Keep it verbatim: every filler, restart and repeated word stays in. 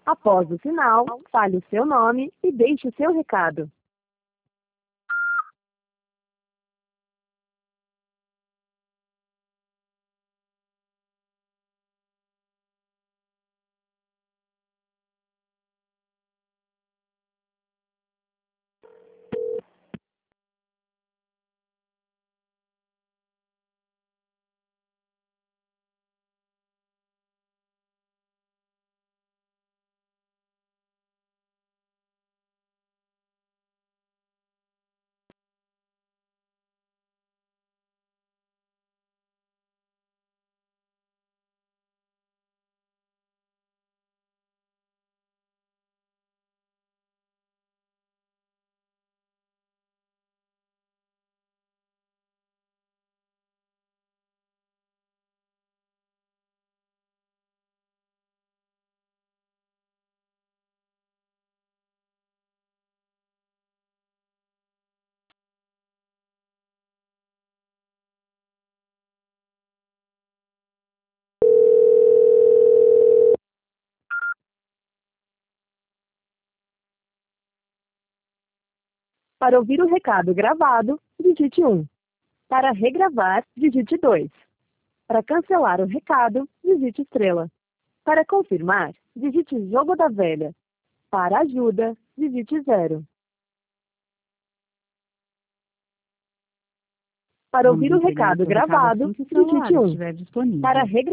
Após o sinal, fale o seu nome e deixe o seu recado. Para ouvir o recado gravado, digite um. Para regravar, digite dois. Para cancelar o recado, digite estrela. Para confirmar, digite jogo da velha. Para ajuda, digite zero. Para Vamos ouvir o entregar o recado seu recado gravado, assim que o celular digite um. estiver disponível. Para regravar,